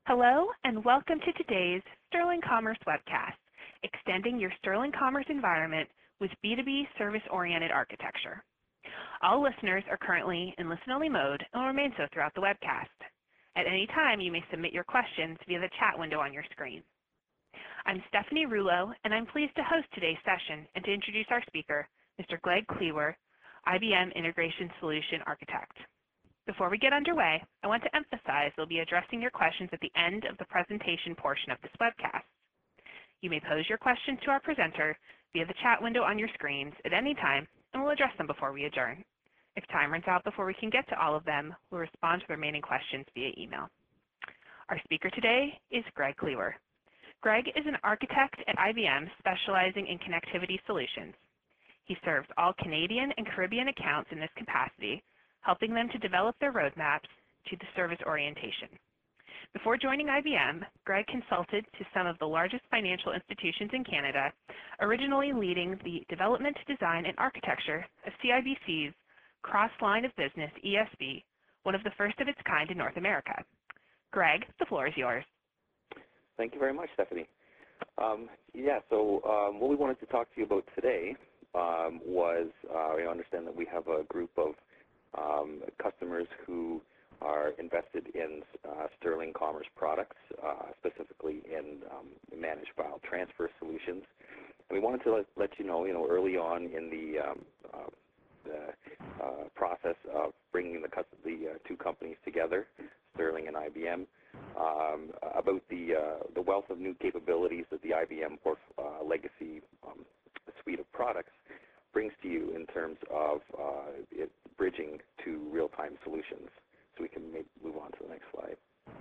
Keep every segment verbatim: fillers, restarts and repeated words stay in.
Hello and welcome to today's Sterling Commerce webcast, Extending Your Sterling Commerce Environment with B two B Service-Oriented Architecture. All listeners are currently in listen-only mode and will remain so throughout the webcast. At any time, you may submit your questions via the chat window on your screen. I'm Stephanie Rouleau, and I'm pleased to host today's session and to introduce our speaker, Mister Greg Kleewer, I B M Integration Solution Architect. Before we get underway, I want to emphasize we'll be addressing your questions at the end of the presentation portion of this webcast. You may pose your questions to our presenter via the chat window on your screens at any time, and we'll address them before we adjourn. If time runs out before we can get to all of them, we'll respond to the remaining questions via email. Our speaker today is Greg Kleewer. Greg is an architect at I B M specializing in connectivity solutions. He serves all Canadian and Caribbean accounts in this capacity, helping them to develop their roadmaps to the service orientation. Before joining I B M, Greg consulted to some of the largest financial institutions in Canada, originally leading the development, design, and architecture of C I B C's Cross-Line of Business E S B, one of the first of its kind in North America. Greg, the floor is yours. Thank you very much, Stephanie. Um, yeah, so um, what we wanted to talk to you about today um, was, uh, I understand that we have a group of Um, customers who are invested in uh, Sterling Commerce products, uh, specifically in um, managed file transfer solutions. And we wanted to let, let you know, you know, early on in the, um, uh, the uh, process of bringing the, the uh, two companies together, Sterling and I B M, um, about the uh, the wealth of new capabilities that the I B M port, uh, legacy um, suite of products brings to you in terms of uh, it bridging to real-time solutions. So we can maybe move on to the next slide.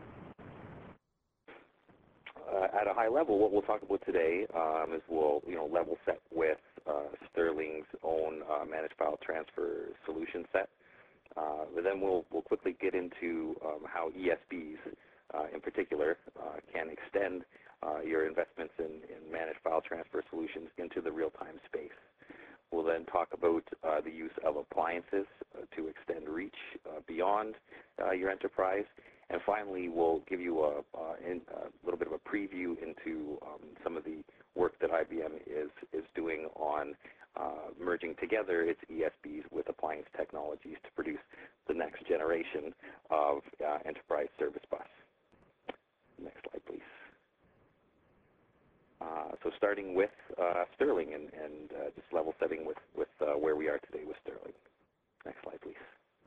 Uh, at a high level, what we'll talk about today um, is we'll, you know, level set with uh, Sterling's own uh, managed file transfer solution set. Uh, but then we'll, we'll quickly get into um, how E S Bs, uh, in particular, uh, can extend uh, your investments in, in managed file transfer solutions into the real-time space. We'll then talk about uh, the use of appliances uh, to extend reach uh, beyond uh, your enterprise. And finally, we'll give you a, uh, in, a little bit of a preview into um, some of the work that I B M is, is doing on uh, merging together its E S Bs with appliance technologies to produce the next generation of uh, enterprise service bus. Next slide, please. Uh, so starting with uh, Sterling and, and uh, just level setting with, with uh, where we are today with Sterling. Next slide, please.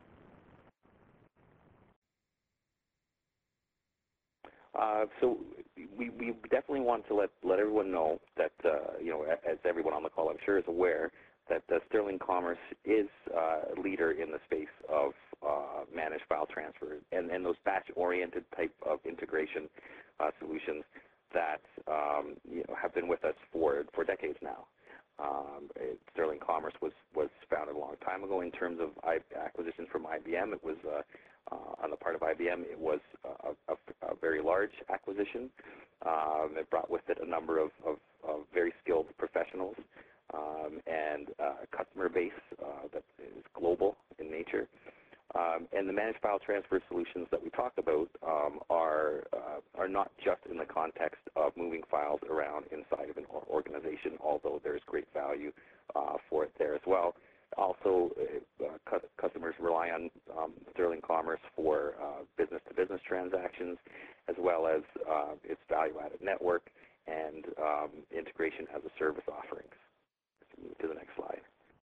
Uh, so we, we definitely want to let, let everyone know that, uh, you know, as everyone on the call I'm sure is aware, that uh, Sterling Commerce is uh, a leader in the space of uh, managed file transfer and, and those batch-oriented type of integration uh, solutions that um, you know, have been with us for, for decades now. Um, it, Sterling Commerce was, was founded a long time ago. In terms of I, acquisitions from I B M, it was, uh, uh, on the part of I B M, it was a, a, a very large acquisition. Um, it brought with it a number of, of, of very skilled professionals um, and uh, a customer base uh, that is global in nature. Um, and the managed file transfer solutions that we talk about um, are uh, are not just in the context of moving files around inside of an organization, although there's great value uh, for it there as well. Also, uh, cu customers rely on um, Sterling Commerce for uh, business-to-business transactions, as well as uh, its value-added network and um, integration as a service offerings. Let's move to the next slide.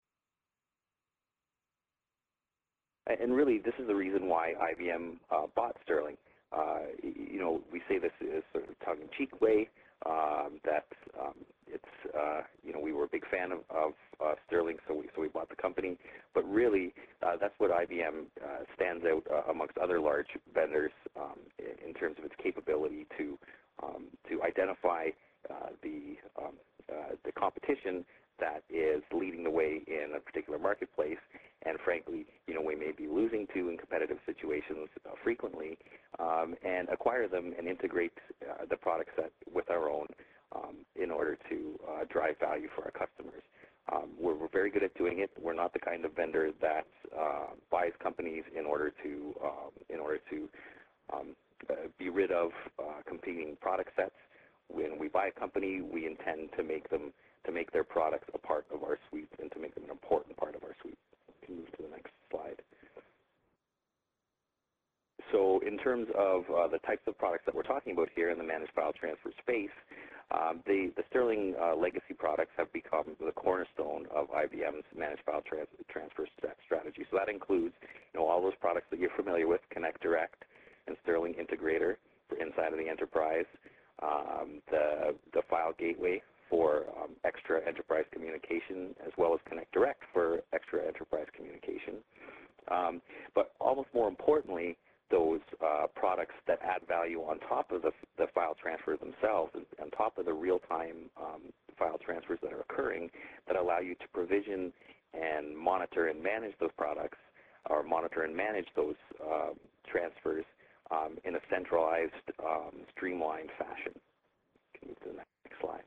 And really, this is the reason why I B M uh, bought Sterling. Uh, you know, we say this is sort of a tongue-in-cheek way um, that um, it's, uh, you know, we were a big fan of, of uh, Sterling, so we, so we bought the company. But really, uh, that's what I B M uh, stands out uh, amongst other large vendors um, in, in terms of its capability to um, to identify uh, the um, uh, the competition that is leading the way in a particular marketplace, and frankly, you know, we may be losing to in competitive situations uh, frequently, um, and acquire them and integrate uh, the product set with our own um, in order to uh, drive value for our customers. Um, we're, we're very good at doing it. We're not the kind of vendor that uh, buys companies in order to um, in order to um, uh, be rid of uh, competing product sets. When we buy a company, we intend to make them to make their products a part of our suite and to make them an important part of our suite. We can move to the next slide. So in terms of uh, the types of products that we're talking about here in the managed file transfer space, um, the, the Sterling uh, legacy products have become the cornerstone of I B M's managed file trans transfer st strategy. So that includes, you know, all those products that you're familiar with, Connect Direct and Sterling Integrator for inside of the enterprise, um, the, the file gateway for um, extra enterprise communication, as well as Connect Direct for extra enterprise communication. Um, but almost more importantly, those uh, products that add value on top of the, the file transfers themselves and on top of the real-time um, file transfers that are occurring that allow you to provision and monitor and manage those products or monitor and manage those uh, transfers um, in a centralized, um, streamlined fashion. You can move to the next slide.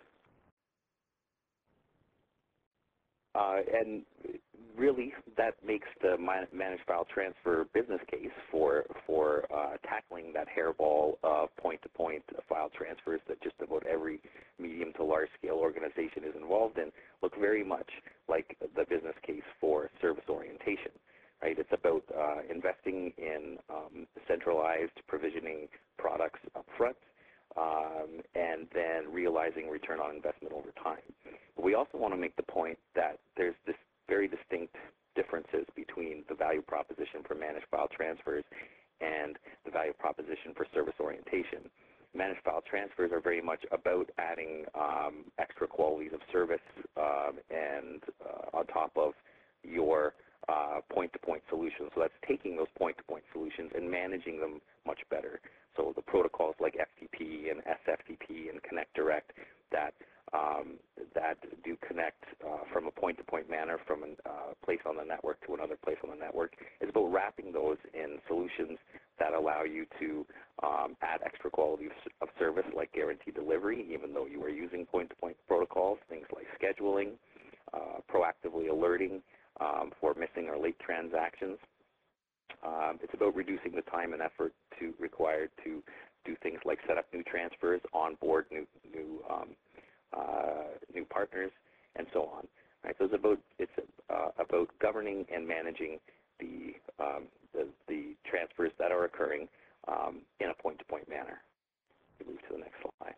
Uh, and really, that makes the managed file transfer business case for for uh, tackling that hairball of point-to-point file transfers that just about every medium to large-scale organization is involved in look very much like the business case for service orientation. Right? It's about uh, investing in um, centralized provisioning products up front, Um, and then realizing return on investment over time. But we also want to make the point that there's this very distinct differences between the value proposition for managed file transfers and the value proposition for service orientation. Managed file transfers are very much about adding um, extra qualities of service um, and uh, on top of your uh, point-to-point solutions. So that's taking those point-to-point solutions and managing them much better. So the protocols like F T P and S F T P and Connect Direct that um, that do connect uh, from a point-to-point manner from a uh, place on the network to another place on the network is about wrapping those in solutions that allow you to um, add extra quality of service like guaranteed delivery, even though you are using point-to-point protocols, things like scheduling, uh, proactively alerting um, for missing or late transactions. Um, it's about reducing the time and effort to required to do things like set up new transfers, onboard new new um, uh, new partners, and so on. Right? So it's about it's uh, about governing and managing the, um, the the transfers that are occurring um, in a point-to-point manner. We move to the next slide.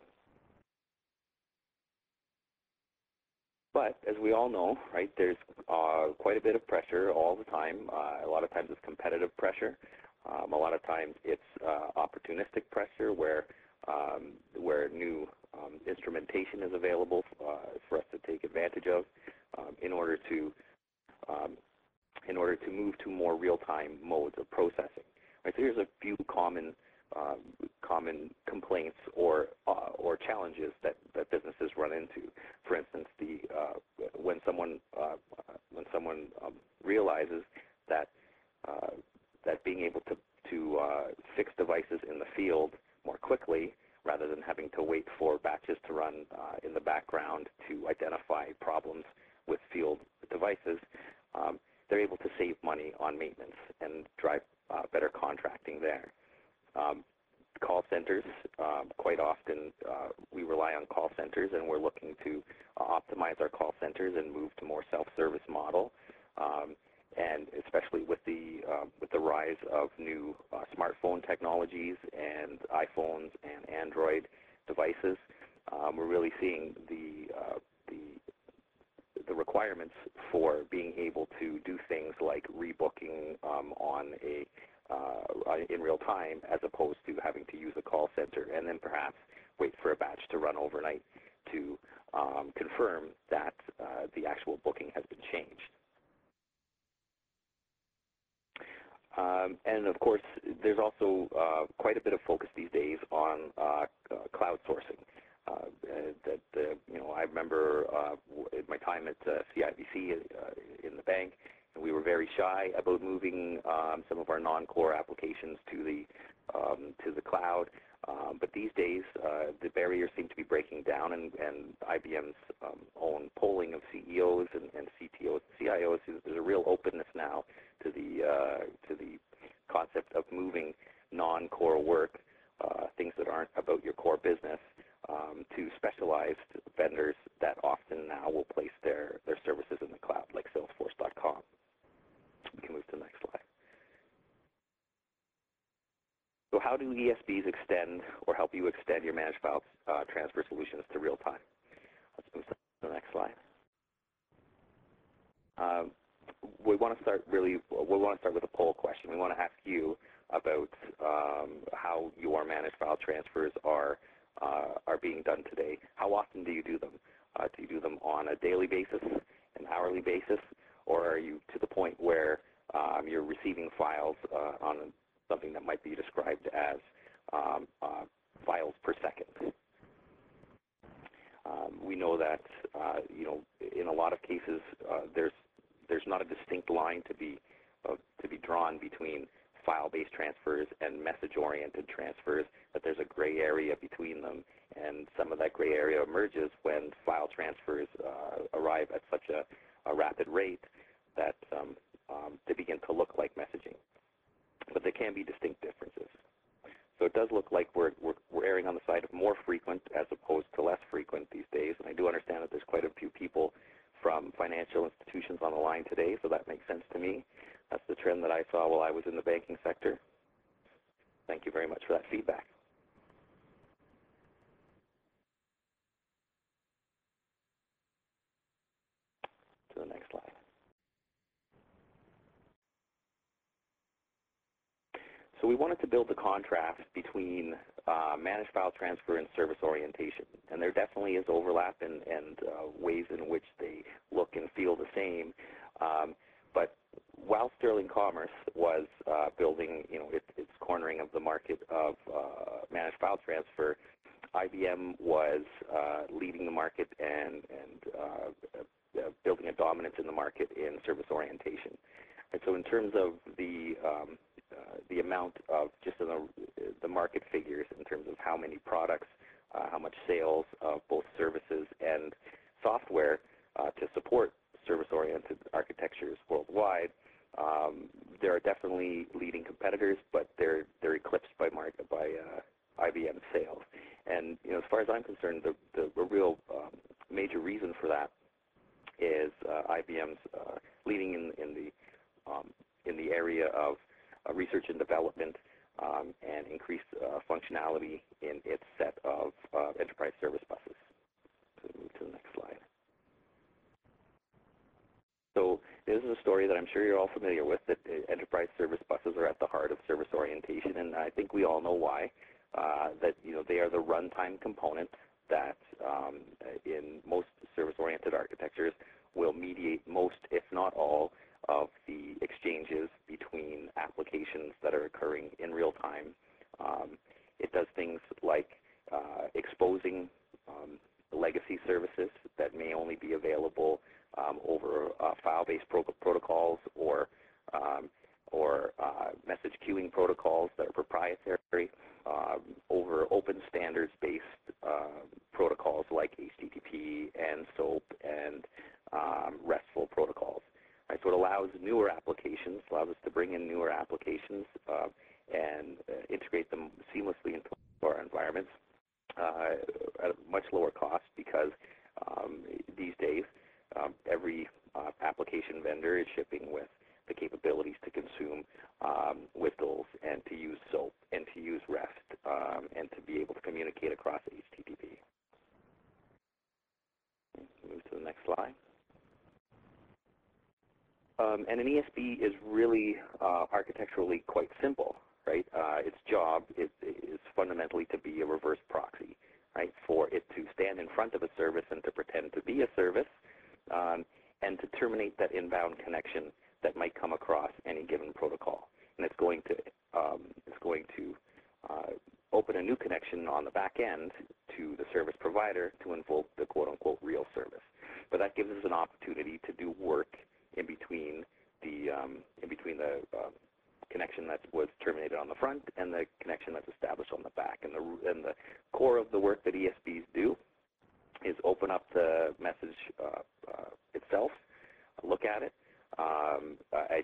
But as we all know, right, there's uh, quite a bit of pressure all the time. Uh, a lot of times it's competitive pressure. Um, a lot of times it's uh, opportunistic pressure where um, where new um, instrumentation is available uh, for us to take advantage of um, in order to um, in order to move to more real-time modes of processing. Right, so here's a few common Um, common complaints or uh, or challenges that, that businesses run into. For instance, the uh, when someone uh, when someone um, realizes that uh, that being able to to uh, fix devices in the field more quickly rather than having to wait for batches to run uh, in the background to identify problems with field devices, um, they're able to save money on maintenance and drive uh, better contracting there. Um, call centers, um, quite often uh, we rely on call centers, and we're looking to uh, optimize our call centers and move to more self-service model. Um, and especially with the uh, with the rise of new uh, smartphone technologies and iPhones and Android devices, um, we're really seeing the uh, the the requirements for being able to do things like rebooking um, on a Uh, in real time, as opposed to having to use a call center and then perhaps wait for a batch to run overnight to um, confirm that uh, the actual booking has been changed. Um, and of course, there's also uh, quite a bit of focus these days on uh, uh, cloud sourcing. Uh, that uh, you know, I remember uh, in my time at uh, C I B C uh, in the bank, we were very shy about moving um, some of our non-core applications to the um, to the cloud. Um, but these days, uh, the barriers seem to be breaking down, and, and I B M's um, own polling of C E Os and, and C T Os, C I Os, there's a real openness now to the uh, to the concept of moving non-core work, uh, things that aren't about your core business um, to specialized vendors that often now will place their, their services in the cloud, like Salesforce dot com. We can move to the next slide. So how do E S Bs extend or help you extend your managed file uh, transfer solutions to real time? Let's move to the next slide. Um, we want to start really, we want to start with a poll question. We want to ask you about um, how your managed file transfers are uh, are being done today. How often do you do them? Uh, do you do them on a daily basis, an hourly basis, or are you to the point where um, you're receiving files uh, on something that might be described as um, uh, files per second? Um, we know that uh, you know in a lot of cases uh, there's there's not a distinct line to be uh, to be drawn between file-based transfers and message-oriented transfers, that there's a gray area between them, and some of that gray area emerges when file transfers uh, arrive at such a, a rapid rate that um, um, they begin to look like messaging. But there can be distinct differences. So it does look like we're, we're, we're erring on the side of more frequent as opposed to less frequent these days, and I do understand that there's quite a few people from financial institutions on the line today, so that makes sense to me. That's the trend that I saw while I was in the banking sector. Thank you very much for that feedback. To the next slide. So we wanted to build the contrast between uh, managed file transfer and service orientation. And there definitely is overlap and, and uh, ways in which they look and feel the same. Um, but while Sterling Commerce was uh, building, you know, it, its cornering of the market of uh, managed file transfer, I B M was uh, leading the market and, and uh, uh, building a dominance in the market in service orientation. And so in terms of the um, uh, the amount of just in the, the market figures in terms of how many products, uh, how much sales of both services and software uh, to support service-oriented architectures worldwide, um, there are definitely leading competitors, but they're they're eclipsed by market by uh, I B M sales. And you know, as far as I'm concerned, the the, the real um, major reason for that is uh, I B M's uh, leading in in the um, in the area of uh, research and development um, and increased uh, functionality in its set of uh, enterprise service buses. So move to the next slide. So this is a story that I'm sure you're all familiar with, that enterprise service buses are at the heart of service orientation, and I think we all know why. Uh, that you know they are the runtime component that um, in most service-oriented architectures will mediate most, if not all, of the exchanges between applications that are occurring in real time. Um, it does things like uh, exposing um, legacy services that may only be available um, over uh, file-based pro protocols or um, or uh, message queuing protocols that are proprietary um, over open standards-based uh, protocols like H T T P and SOAP and um, RESTful protocols. Right, so it allows newer applications, allows us to bring in newer applications uh, and uh, integrate them seamlessly into our environments uh, at a much lower cost, because um, these days um, every uh, application vendor is shipping with the capabilities to consume um, W S D Ls and to use SOAP and to use REST um, and to be able to communicate across H T T P. Move to the next slide. Um, and an E S B is really uh, architecturally quite simple, right? Uh, its job is, is fundamentally to be a reverse proxy, right? For it to stand in front of a service and to pretend to be a service, um, and to terminate that inbound connection that might come across any given protocol. And it's going to um, it's going to uh, open a new connection on the back end to the service provider to invoke the quote-unquote real service. But that gives us an opportunity to do work in between the um, in between the uh, connection that was terminated on the front and the connection that's established on the back. And the and the core of the work that E S Bs do is open up the message uh, uh, itself, look at it, um, uh,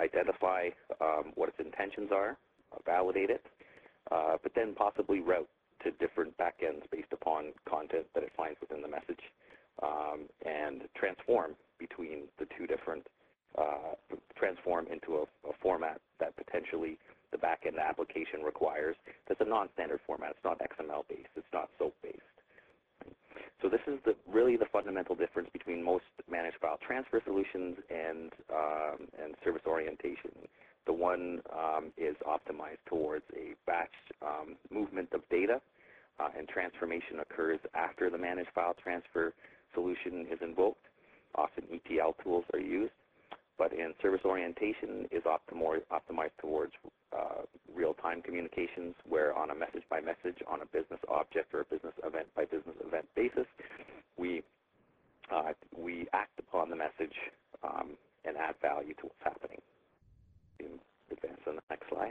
identify um, what its intentions are, uh, validate it, uh, but then possibly route to different backends based upon content that it finds within the message, um, and transform between the two different, uh, transform into a, a format that potentially the backend application requires. That's a non-standard format. It's not X M L based. It's not SOAP based. So this is the, really the fundamental difference between most managed file transfer solutions and, um, and service orientation. The one um, is optimized towards a batch um, movement of data, uh, and transformation occurs after the managed file transfer solution is invoked. Often E T L tools are used, but in service orientation is optimized towards uh, real-time communications, where on a message-by-message, on a business object or a business event-by-business event basis, we uh, we act upon the message um, and add value to what's happening. Advance on the next slide.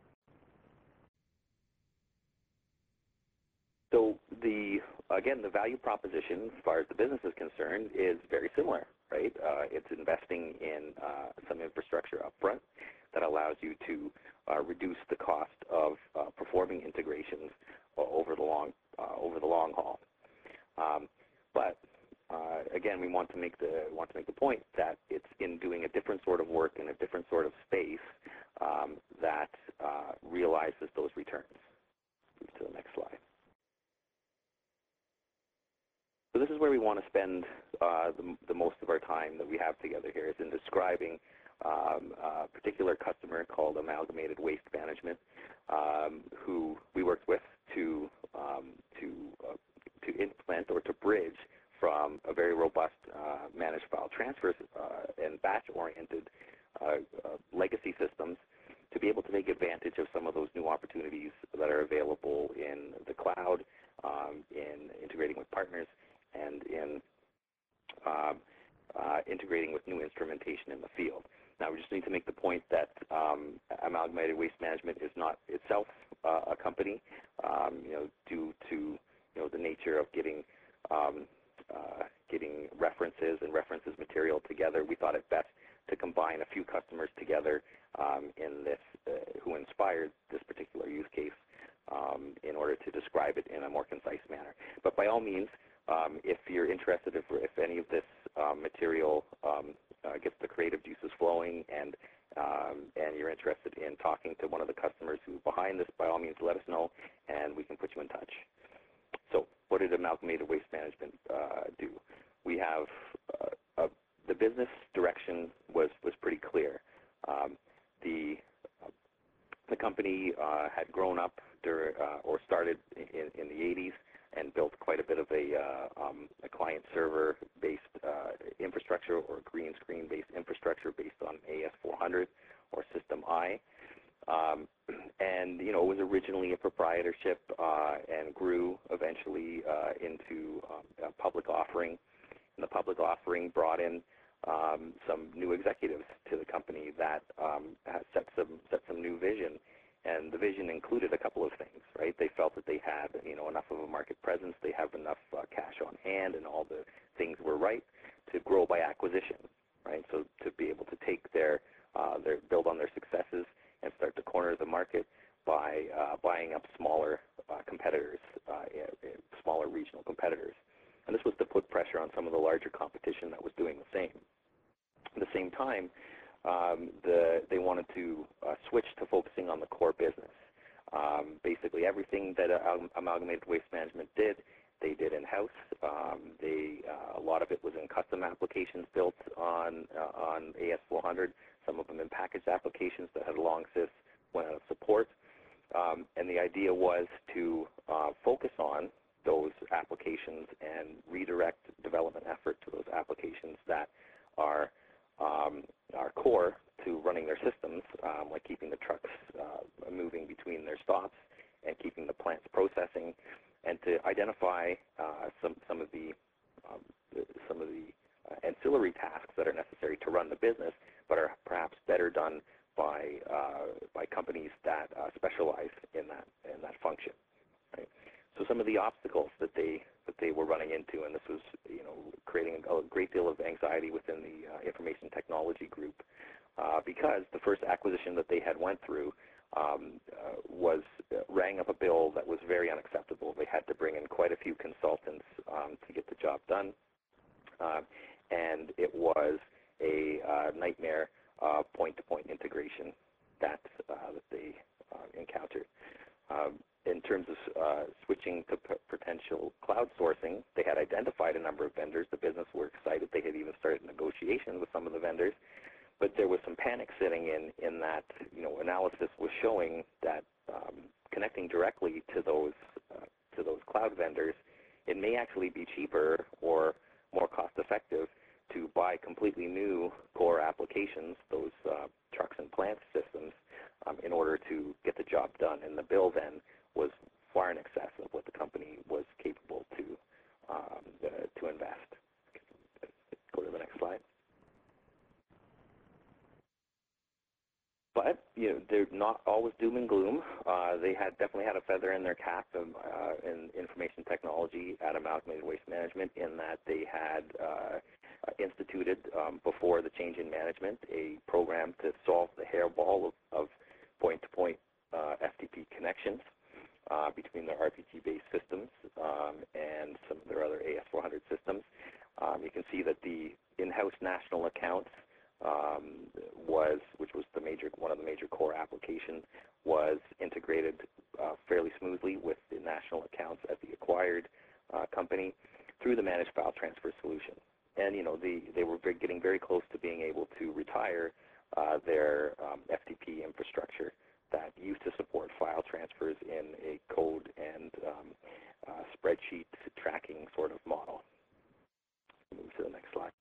So the again, the value proposition, as far as the business is concerned, is very similar, right? Uh, it's investing in uh, some infrastructure upfront that allows you to uh, reduce the cost of uh, performing integrations over the long uh, over the long haul. Um, but uh, again, we want to make the want to make the point that it's in doing a different sort of work in a different sort of space um, that uh, realizes those returns. Move to the next slide. So this is where we want to spend uh, the, the most of our time that we have together here, is in describing um, a particular customer called Amalgamated Waste Management, um, who we worked with to um, to uh, to implement or to bridge from a very robust uh, managed file transfers uh, and batch-oriented uh, uh, legacy systems to be able to take advantage of some of those new opportunities that are available in the cloud, um, in integrating with partners, and in um, uh, integrating with new instrumentation in the field. Now, we just need to make the point that um, Amalgamated Waste Management is not itself uh, a company, um, you know, due to you know the nature of getting um, uh, getting references and references material together. We thought it best to combine a few customers together um, in this, uh, who inspired this particular use case, um, in order to describe it in a more concise manner. But by all means, um, if you're interested, if, if any of this um, material um, uh, gets the creative juices flowing, and um, and you're interested in talking to one of the customers who's behind this, by all means, let us know, and we can put you in touch. So, what did Amalgamated Waste Management uh, do? We have uh, a, the business direction was was pretty clear. Um, the uh, the company uh, had grown up during, uh, or started in, in the eighties and built quite a bit of a, uh, um, a client server-based uh, infrastructure, or green screen-based infrastructure based on A S four hundred or System I. Um, and, you know, it was originally a proprietorship uh, and grew eventually uh, into um, a public offering. And the public offering brought in um, some new executives to the company that um, has set some, set some new vision. And the vision included a couple of things, right? They felt that they had, you know, enough of a market presence, they have enough uh, cash on hand, and all the things were right to grow by acquisition, right? So to be able to take their, uh, their build on their successes and start to corner the market by uh, buying up smaller uh, competitors, uh, smaller regional competitors. And this was to put pressure on some of the larger competition that was doing the same. At the same time, um, the, they wanted to uh, switch to focusing on the core business. Um, basically, everything that uh, Amalgamated Waste Management did, they did in-house. Um, they uh, a lot of it was in custom applications built on uh, on A S four hundred. Some of them in packaged applications that had long since went out of support. Um, and the idea was to uh, focus on those applications and redirect development effort to those applications that are um, are core to running their systems, um, like keeping the trucks uh, moving between their stops and keeping the plants processing, and to identify uh, some some of the um, some of the uh, ancillary tasks that are necessary to run the business, but are perhaps better done by uh, by companies that uh, specialize in that in that function. Right? So some of the obstacles that they that they were running into, and this was you know creating a great deal of anxiety within the uh, information technology group, uh, because the first acquisition that they had went through um, uh, was uh, rang up a bill that was very unacceptable. They had to bring in quite a few consultants um, to get the job done, uh, and it was a uh, nightmare uh, point-to-point integration that uh, that they uh, encountered. Um, in terms of uh, switching to p potential cloud sourcing, they had identified a number of vendors. The business were excited. They had even started negotiations with some of the vendors. But there was some panic setting in, in that, you know, analysis was showing that um, connecting directly to those uh, to those cloud vendors, it may actually be cheaper or more cost-effective to buy completely new core applications, those uh, trucks and plant systems, um, in order to get the job done. And the bill then was far in excess of what the company was capable to um, uh, to invest. Go to the next slide. But you know, they're not always doom and gloom. Uh, they had definitely had a feather in their cap um, uh, in information technology at Amalgamated Waste Management, in that they had uh, instituted um, before the change in management a program to solve the hairball of, of point-to-point uh, F T P connections uh, between their R P G-based systems um, and some of their other A S four hundred systems. Um, you can see that the in-house national accounts Um, was, which was the major, one of the major core applications, was integrated uh, fairly smoothly with the national accounts at the acquired uh, company through the managed file transfer solution. And you know, the, they were very, getting very close to being able to retire uh, their um, F T P infrastructure that used to support file transfers in a code and um, uh, spreadsheet tracking sort of model. Move to the next slide.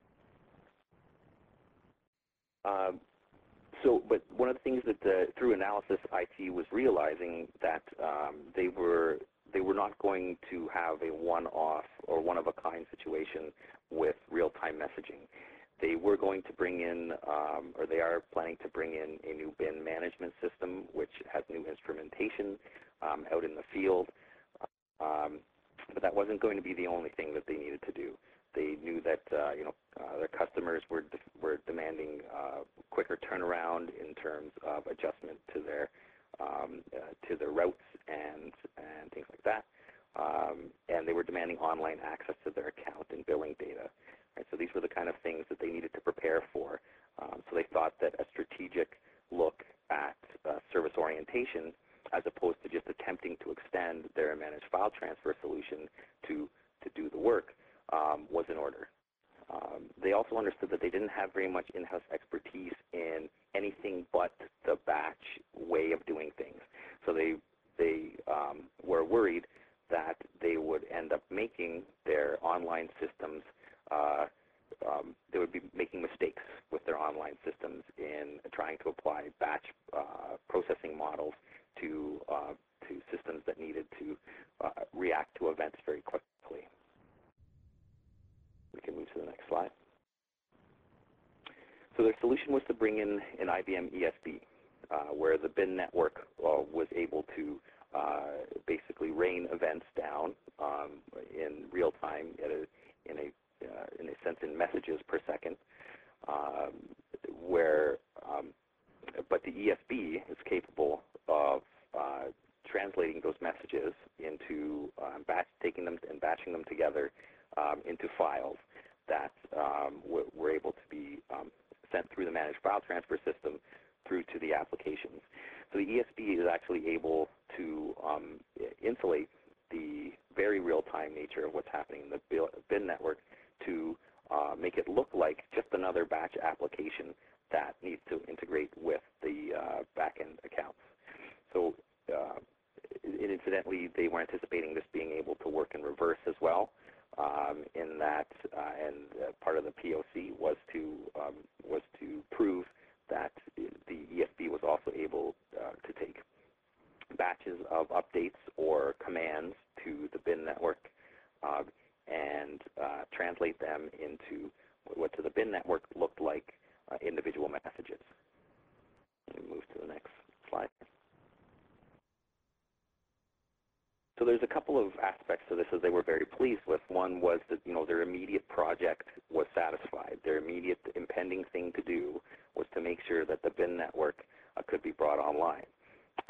Um, so, but one of the things that the, through analysis, I T was realizing that um, they were they were not going to have a one-off or one-of-a-kind situation with real-time messaging. They were going to bring in, um, or they are planning to bring in a new bin management system, which has new instrumentation um, out in the field. Um, but that wasn't going to be the only thing that they needed to do. They knew that uh, you know uh, their customers were de were demanding uh, quicker turnaround in terms of adjustment to their um, uh, to their routes and and things like that, um, and they were demanding online access to their account and billing data. Right? So these were the kind of things that they needed to prepare for. Um, so they thought that a strategic look at uh, service orientation, as opposed to just attempting to extend their managed file transfer solution to to do the work, Um, was in order. Um, they also understood that they didn't have very much in-house expertise in anything but the batch way of doing things. So they they um, were worried that they would end up making their online systems, uh, um, they would be making mistakes with their online systems in trying to apply batch uh, processing models to, uh, to systems that needed to uh, react to events very quickly. We can move to the next slide. So their solution was to bring in an I B M E S B, uh, where the bin network uh, was able to uh, basically rain events down um, in real time, at a, in a uh, in a sense, in messages per second. Um, where, um, but the E S B is capable of uh, translating those messages into uh, batch, taking them and batching them together Um, into files that um, were able to be um, sent through the managed file transfer system through to the applications. So the E S B is actually able to um, insulate the very real-time nature of what's happening in the bin network to uh, make it look like just another batch application that needs to integrate with the uh, back-end accounts. So uh, incidentally, they were anticipating this being able to work in reverse as well. Um, in that, uh, and uh, part of the P O C was to um, was to prove that the E S B was also able uh, to take batches of updates or commands to the bin network uh, and uh, translate them into what to the bin network looked like uh, individual messages. Let me move to the next slide. So there's a couple of aspects to this that they were very pleased with. One was that, you know, their immediate project was satisfied. Their immediate impending thing to do was to make sure that the bin network uh, could be brought online.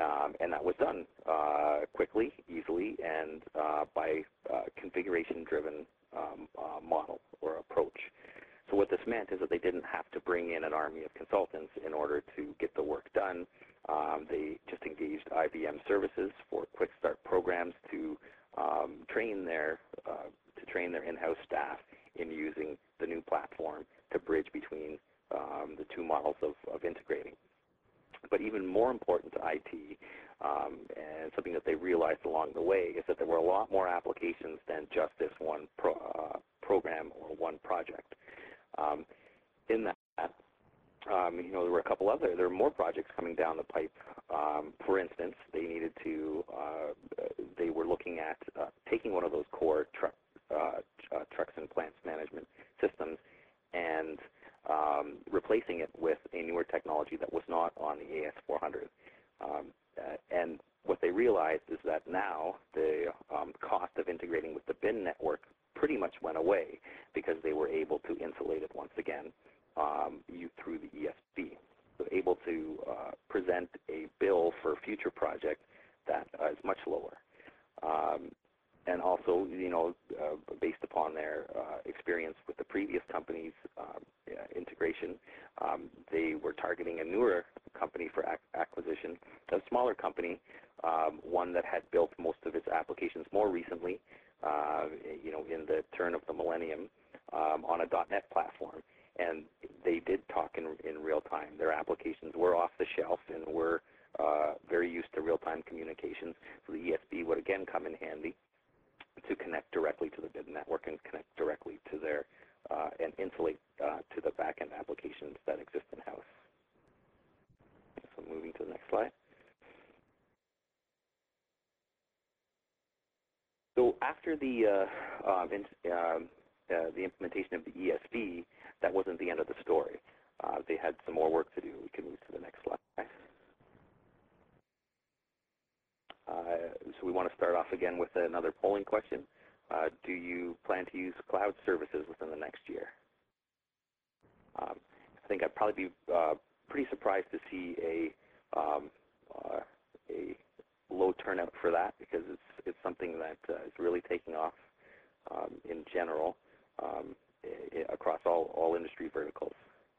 Um, and that was done uh, quickly, easily, and uh, by uh, configuration-driven um, uh, model or approach. So what this meant is that they didn't have to bring in an army of consultants in order to get the work done. Um, they just engaged I B M services for quick start programs to um, train their uh, to train their in-house staff in using the new platform to bridge between um, the two models of, of integrating. But even more important to I T, um, and something that they realized along the way, is that there were a lot more applications than just this one pro, uh, program or one project. Um, in that, um, you know, there were a couple other, there were more projects coming down the pipe. Um, for instance, they needed to, uh, they were looking at uh, taking one of those core truck, uh, uh, trucks and plants management systems and um, replacing it with a newer technology that was not on the A S four hundred. Um, uh, and what they realized is that now the um, cost of integrating with the B I N network pretty much went away because they were able to insulate it once again um, you, through the E S P. So able to uh, present a bill for a future project that uh, is much lower. Um, and also, you know, uh, based upon their uh, experience with the previous company's um, uh, integration, um, they were targeting a newer company for ac acquisition, a smaller company, um, one that had built most of its applications more recently, uh, you know, in the turn of the millennium, um, on a .NET platform. And they did talk in, in real time. Their applications were off the shelf and were uh, very used to real-time communications. So the E S B would again come in handy to connect directly to the B I N network and connect directly to their, uh, and insulate uh, to the back-end applications that exist in-house. So moving to the next slide. So after the, uh, uh, in, um, uh, the implementation of the E S B, that wasn't the end of the story. Uh, they had some more work to do. We can move to the next slide. Uh, so we want to start off again with another polling question. Uh, do you plan to use cloud services within the next year? Um, I think I'd probably be uh, pretty surprised to see a, um, uh, a low turnout for that, because it's, it's something that uh, is really taking off um, in general um, I across all, all industry verticals.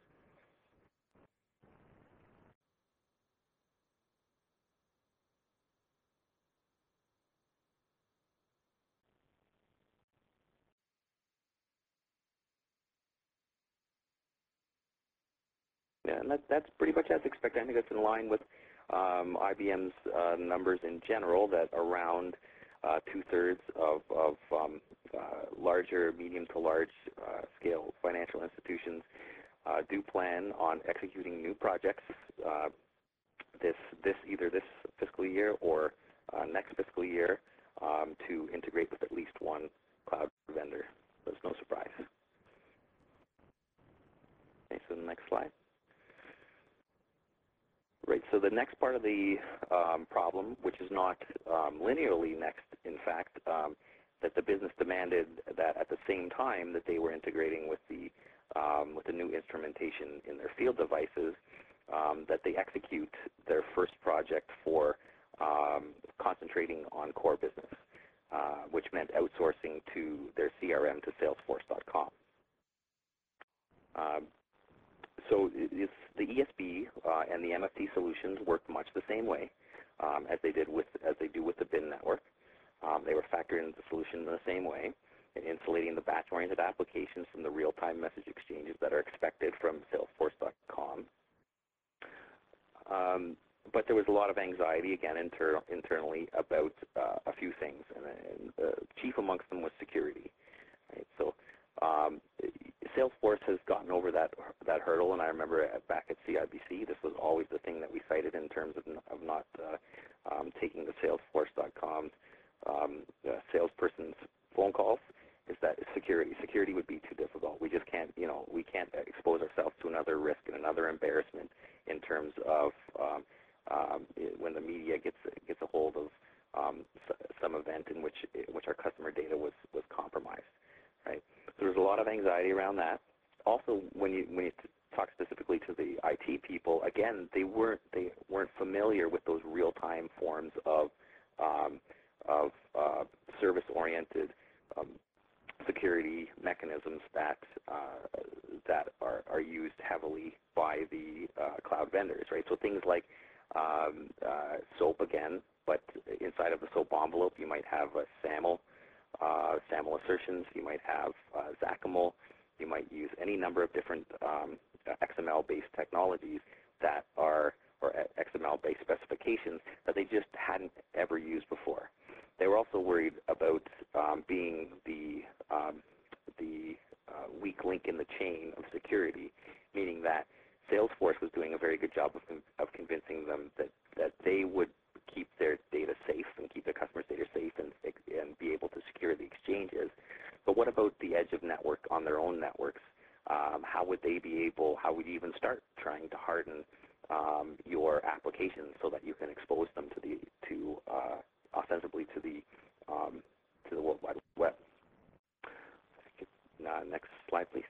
Yeah, and that, that's pretty much as expected. I think that's in line with um, I B M's uh, numbers in general, that around uh, two-thirds of, of um, uh, larger, medium to large uh, scale financial institutions uh, do plan on executing new projects uh, this, this either this fiscal year or uh, next fiscal year um, to integrate with at least one cloud vendor. There's no surprise. Okay, so the next slide. Right, so the next part of the um, problem, which is not um, linearly next, in fact, um, that the business demanded that at the same time that they were integrating with the, um, with the new instrumentation in their field devices, um, that they execute their first project for um, concentrating on core business, uh, which meant outsourcing to their C R M to Salesforce dot com. Um, So it's, the E S B uh, and the M F T solutions work much the same way um, as they did with as they do with the B I N network. Um, they were factored into the solution in the same way, in insulating the batch-oriented applications from the real-time message exchanges that are expected from Salesforce dot com. Um, but there was a lot of anxiety, again, inter internally about uh, a few things, and, and uh, chief amongst them was security. Right? So um, Salesforce has gotten over that that hurdle, and I remember at, back at C I B C, this was always the thing that we cited in terms of, of not uh, um, taking the Salesforce dot com um, uh, salesperson's phone calls, is that security. Security would be too difficult. We just can't, you know, we can't expose ourselves to another risk and another embarrassment in terms of um, um, when the media gets gets a hold of um, some event in which which our customer data was was compromised. Right. So there's a lot of anxiety around that. Also, when you when you talk specifically to the I T people, again, they weren't they weren't familiar with those real-time service-oriented um, security mechanisms that uh, that are, are used heavily by the uh, cloud vendors, right? So things like um, uh, SOAP again, but inside of the SOAP envelope, you might have a SAML, uh, SAML assertions. You might have uh, XACML. You might use any number of different um, X M L-based technologies that are, or X M L-based specifications that they just hadn't ever used before. They were also worried about um, being the um, the uh, weak link in the chain of security, meaning that Salesforce was doing a very good job of, of convincing them that, that they would keep their data safe and keep their customers' data safe and, and be able to secure the exchanges. But what about the edge of network on their own networks? Um, how would they be able, how would you even start trying to harden um, your applications so that you can expose them to the, to uh, ostensibly to the, um, to the World Wide Web? Uh, next slide, please.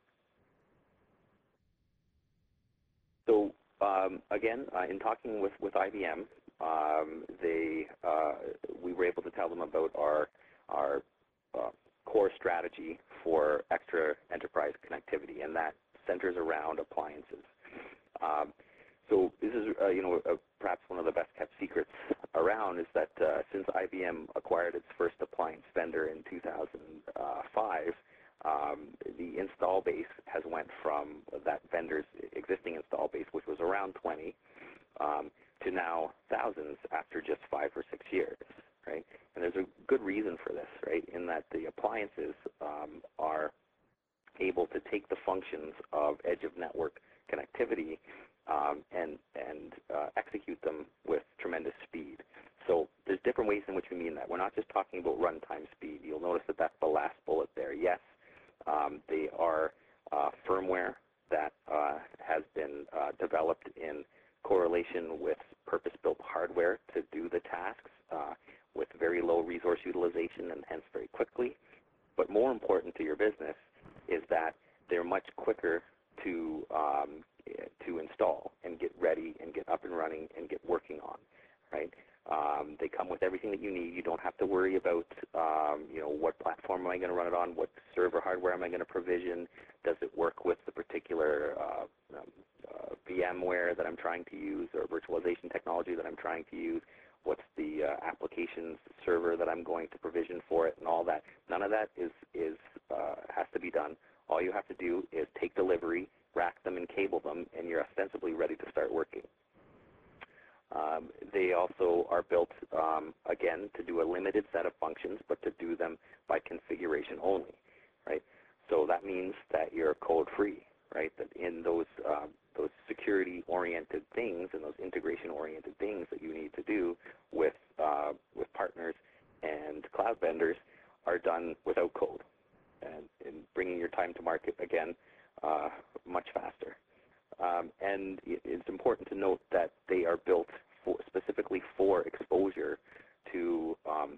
So um, again, uh, in talking with, with I B M, um, they, uh, we were able to tell them about our, our uh, core strategy for extra enterprise connectivity, and that centers around appliances. Um, so this is, uh, you know, uh, perhaps one of the best kept secrets around is that uh, since I B M acquired its first appliance vendor in two thousand five, Um, the install base has went from that vendor's existing install base, which was around twenty, um, to now thousands after just five or six years, right? And there's a good reason for this, right, in that the appliances um, are able to take the functions of edge of network connectivity um, and, and uh, execute them with tremendous speed. So there's different ways in which we mean that. We're not just talking about runtime speed. You'll notice that that's the last bullet there. Yes, Um, they are uh, firmware that uh, has been uh, developed in correlation with purpose-built hardware to do the tasks uh, with very low resource utilization and hence very quickly. But more important to your business is that they're much quicker to um, to install and get ready and get up and running and get working on, right? Um, they come with everything that you need. You don't have to worry about, um, you know, what platform am I going to run it on? What server hardware am I going to provision? Does it work with the particular uh, um, uh, VMware that I'm trying to use or virtualization technology that I'm trying to use? What's the uh, applications server that I'm going to provision for it and all that? None of that is, is uh, has to be done. All you have to do is take delivery, rack them and cable them, and you're ostensibly ready to start working. Um, they also are built, um, again, to do a limited set of functions, but to do them by configuration only, right? So that means that you're code-free, right? That in those uh, those security-oriented things and those integration-oriented things that you need to do with uh, with partners and cloud vendors are done without code, and, and bringing your time to market again uh, much faster. Um, and it's important to note that they are built for, specifically for exposure to um,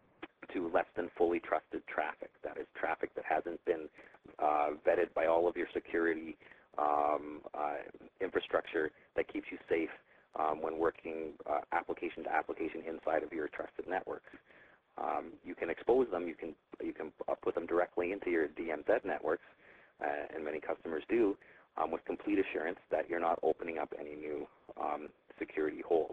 to less than fully trusted traffic. That is traffic that hasn't been uh, vetted by all of your security um, uh, infrastructure that keeps you safe um, when working uh, application to application inside of your trusted networks. Um, you can expose them. You can you can put them directly into your D M Z networks, uh, and many customers do. Um, with complete assurance that you're not opening up any new um, security holes.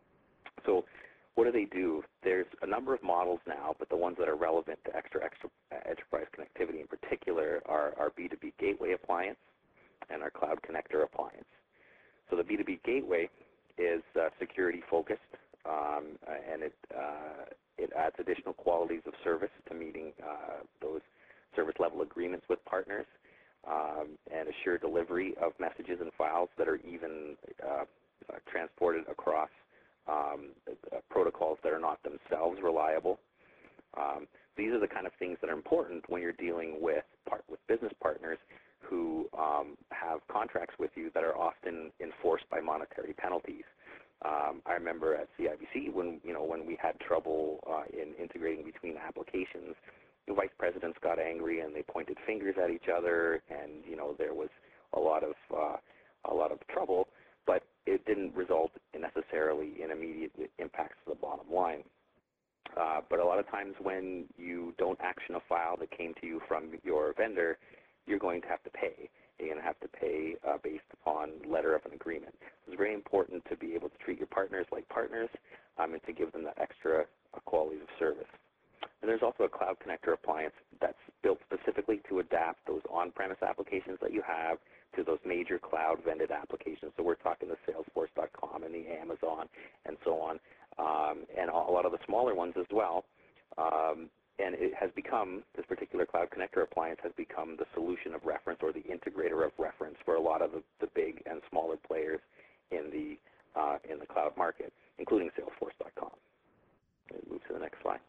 So what do they do? There's a number of models now, but the ones that are relevant to extra, extra enterprise connectivity in particular are our B two B Gateway appliance and our Cloud Connector appliance. So the B two B Gateway is uh, security focused, um, and it, uh, it adds additional qualities of service to meeting uh, those service level agreements with partners. Um, and assure delivery of messages and files that are even uh, uh, transported across um, uh, protocols that are not themselves reliable. Um, these are the kind of things that are important when you're dealing with part, with business partners who um, have contracts with you that are often enforced by monetary penalties. Um, I remember at C I B C when you know when we had trouble uh, in integrating between applications. The vice presidents got angry and they pointed fingers at each other, and you know there was a lot of uh, a lot of trouble, but it didn't result in necessarily in immediate impacts to the bottom line. Uh, but a lot of times when you don't action a file that came to you from your vendor, you're going to have to pay. You're going to have to pay uh, based upon letter of an agreement. It's very important to be able to treat your partners like partners um, and to give them that extra uh, quality of service. And there's also a Cloud Connector appliance that's built specifically to adapt those on-premise applications that you have to those major cloud-vended applications. So we're talking the Salesforce dot com and the Amazon and so on, um, and a lot of the smaller ones as well. Um, and it has become, this particular Cloud Connector appliance has become the solution of reference or the integrator of reference for a lot of the, the big and smaller players in the, uh, in the cloud market, including Salesforce dot com. Move to the next slide.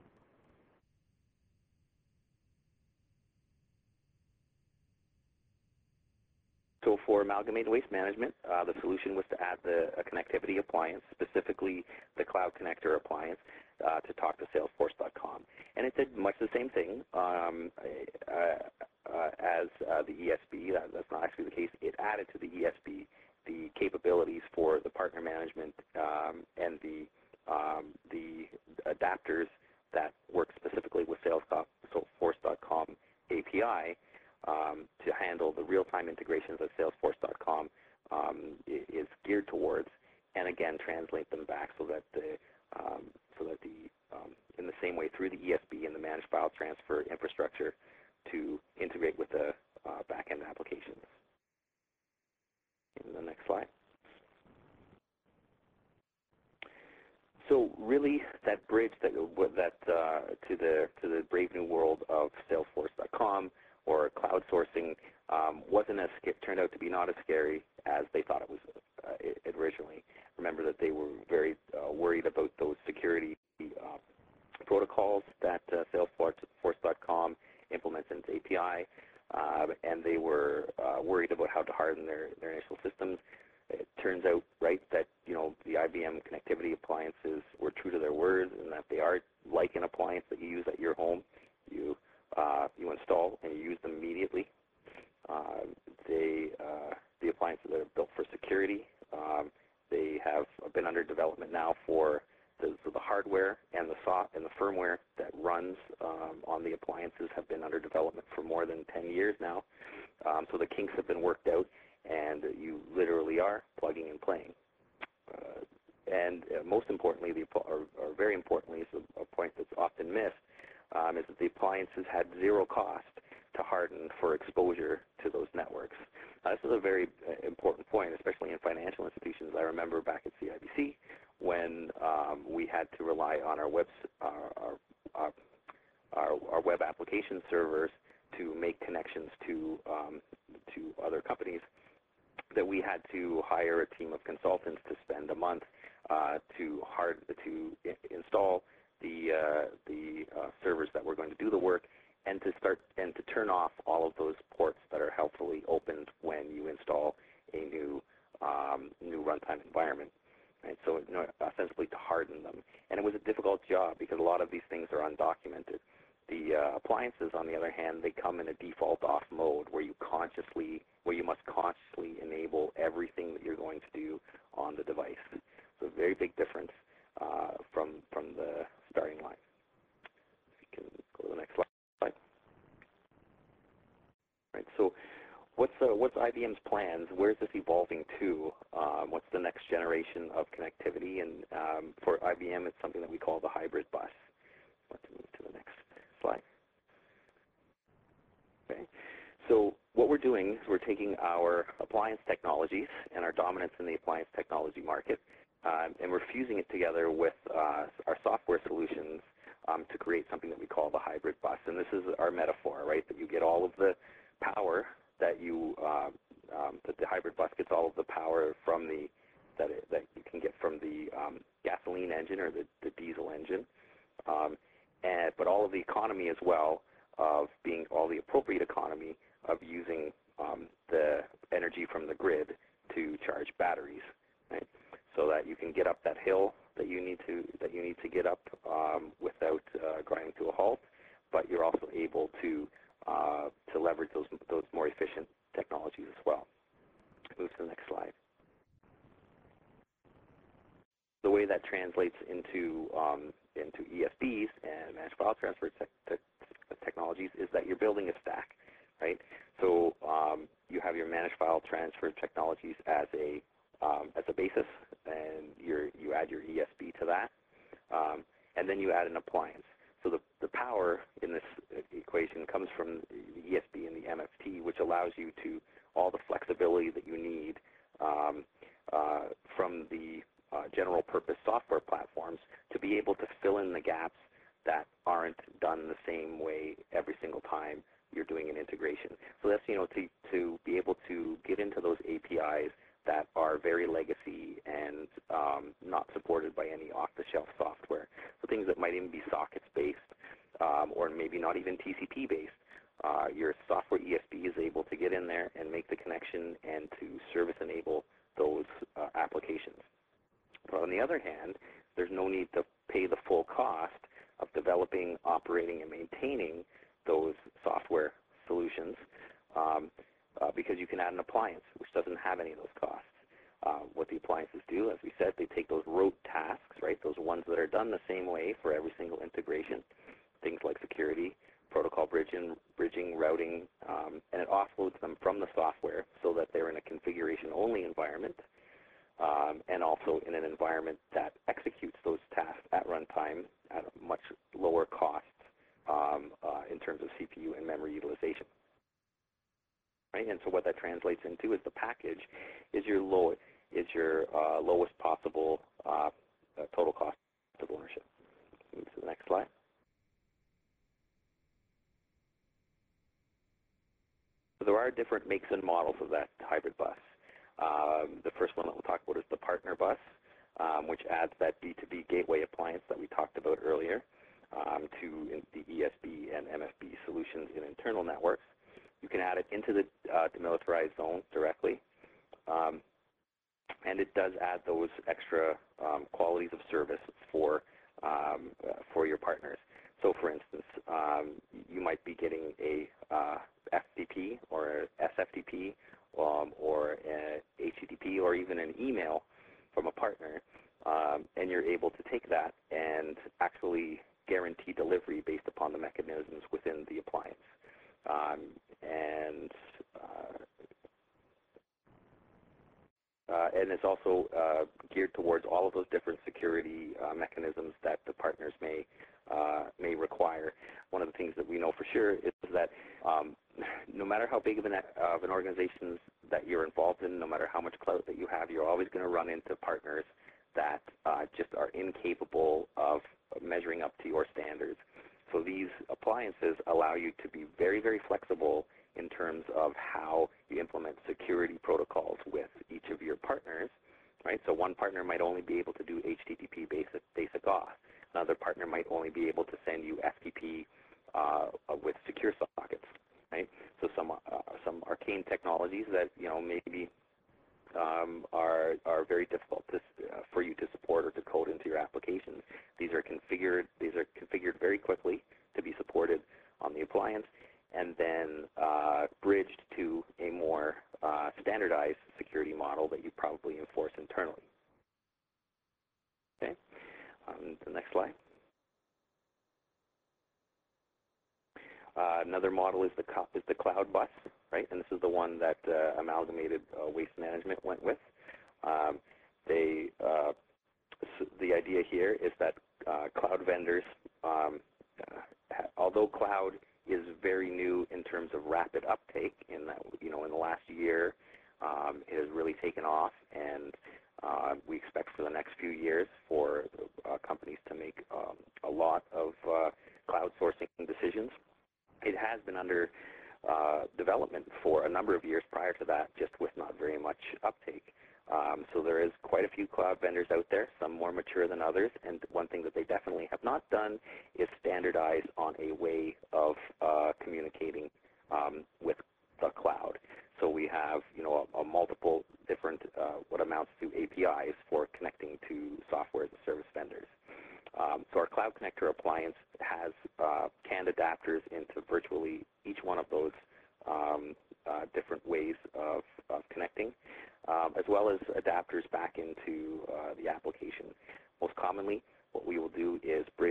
So for Amalgamated Waste Management, uh, the solution was to add the a connectivity appliance, specifically the Cloud Connector appliance, uh, to talk to Salesforce dot com. And it did much the same thing um, uh, uh, as uh, the E S B. That, that's not actually the case. It added to the E S B the capabilities for the partner management um, and the, um, the adapters that work specifically with Salesforce dot com A P I. Um, to handle the real-time integrations that Salesforce dot com um, is geared towards, and again translate them back so that the um, so that the um, in the same way through the E S B and the managed file transfer infrastructure to integrate with the uh, back-end applications. In the next slide. So really, that bridge that that uh, to the to the brave new world of Salesforce dot com or cloud sourcing um, wasn't as it turned out to be not as scary as they thought it was uh, it originally. Remember that they were very uh, worried about those security uh, protocols that uh, Salesforce dot com implements in its A P I, uh, and they were uh, worried about how to harden their, their initial systems. It turns out, right, that you know the I B M connectivity appliances were true to their word, and that they are like an appliance that you use at your home. You uh, you install and you use them immediately. Uh, they uh, the appliances that are built for security. Um, they have been under development now for the, so the hardware and the soft and the firmware that runs um, on the appliances have been under development for more than ten years now. Um, so the kinks have been worked out, and you literally are plugging and playing. Uh, and uh, most importantly, the, or, or very importantly, is a, a point that's often missed, um, is that the appliances had zero cost to harden for exposure to those networks. Uh, this is a very uh, important point, especially in financial institutions. I remember back at C I B C when um, we had to rely on our web, our, our, our, our web application servers to make connections to um, to other companies, that we had to hire a team of consultants to spend a month uh, to hard to I install the uh, the uh, servers that were going to do the work, and to start and to turn off all of those ports that are helpfully opened when you install a new um, new runtime environment. Right? So you know, essentially to harden them, and it was a difficult job because a lot of these things are undocumented. The uh, appliances, on the other hand, they come in a default off mode where you consciously, where you must consciously enable everything that you're going to do on the device. So a very big difference uh, from from the starting line. If you can go to the next slide. Right. So what's uh, what's I B M's plans? Where's this evolving to? Um, what's the next generation of connectivity? And um, for I B M, it's something that we call the hybrid bus. Let's move to the next slide. Okay. So what we're doing is we're taking our appliance technologies and our dominance in the appliance technology market, uh, and we're fusing it together with uh, our software solutions um, to create something that we call the hybrid bus. And this is our metaphor, right? That you get all of the power that you uh, um, that the hybrid bus gets all of the power from the that it, that you can get from the um, gasoline engine or the, the diesel engine. Um, And, but all of the economy as well of being all the appropriate economy of using um, the energy from the grid to charge batteries, right? So that you can get up that hill that you need to that you need to get up um, without uh, grinding to a halt, but you're also able to uh, to leverage those those more efficient technologies as well. Move to the next slide. The way that translates into um, into E S Bs and managed file transfer te te technologies is that you're building a stack, right? So um, you have your managed file transfer technologies as a um, as a basis, and you're, you add your E S B to that, um, and then you add an appliance. So the, the power in this equation comes from the E S B and the M F T, which allows you to all the flexibility that you need um, uh, from the uh, general purpose software platforms to be able to fill in the gaps that aren't done the same way every single time you're doing an integration. So that's, you know, to, to be able to get into those A P Is that are very legacy and um, not supported by any off-the-shelf software. So things that might even be sockets-based um, or maybe not even T C P-based. Uh, your software E S B is able to get in there and make the connection and to service enable those uh, applications. But on the other hand, there's no need to pay the full cost of developing, operating, and maintaining those software solutions um, uh, because you can add an appliance, which doesn't have any of those costs. Uh, what the appliances do, as we said, they take those rote tasks, right, those ones that are done the same way for every single integration, things like security, protocol bridging, bridging routing, um, and it offloads them from the software so that they're in a configuration-only environment, um, and also in an environment that executes those tasks at runtime at a much lower cost um, uh, in terms of C P U and memory utilization. Right? And so what that translates into is the package is your low is your uh, lowest possible uh, uh, total cost of ownership. Move to the next slide. So there are different makes and models of that hybrid bus. Um, the first one that we'll talk about is the partner bus, um, which adds that B two B gateway appliance that we talked about earlier um, to the E S B and M F B solutions in internal networks. You can add it into the uh, demilitarized zone directly, um, and it does add those extra um, qualities of service for um, uh, for your partners. So, for instance, um, you might be getting a uh, F T P or S F T P um, or a H T T P or even an email from a partner, um, and you're able to take that and actually guarantee delivery based upon the mechanisms within the appliance. Um, and uh, uh, and it's also uh, geared towards all of those different security uh, mechanisms that the partners may uh, may require. One of the things that we know for sure is that um, no matter how big of an, uh, of an organization that you're involved in, no matter how much clout that you have, you're always going to run into partners that uh, just are incapable of measuring up to your standards. So these appliances allow you to be very, very flexible in terms of how you implement security protocols with each of your partners, right? So one partner might only be able to do H T T P basic, basic auth. Another partner might only be able to send you F T P uh, with secure sockets, right? So some uh, some arcane technologies that, you know, maybe Um, are, are very difficult to, uh, for you to support or to code into your applications. These are configured. These are configured very quickly to be supported on the appliance, and then uh, bridged to a more uh, standardized security model that you probably enforce internally. Okay. Um, the next slide. Uh, another model is the is the cloud bus, right? And this is the one that uh, Amalgamated uh, Waste Management went with. Um, they uh, the idea here is that uh, cloud vendors, um, uh, although cloud is very new in terms of rapid uptake, in that, you know, in the last year, um, it has really taken off, and uh, we expect for the next few years for uh, companies to make um, a lot of uh, cloud sourcing decisions. It has been under uh, development for a number of years prior to that, just with not very much uptake. Um, so there is quite a few cloud vendors out there, some more mature than others, and one thing that they definitely have not done is standardize on a way of uh, communicating um, with the cloud. So we have, you know, a, a multiple different, uh, what amounts to A P Is for connecting to software as a service vendors. Um, so our Cloud Connector appliance has uh, canned adapters into virtually each one of those um, uh, different ways of, of connecting, um, as well as adapters back into uh, the application. Most commonly, what we will do is bridge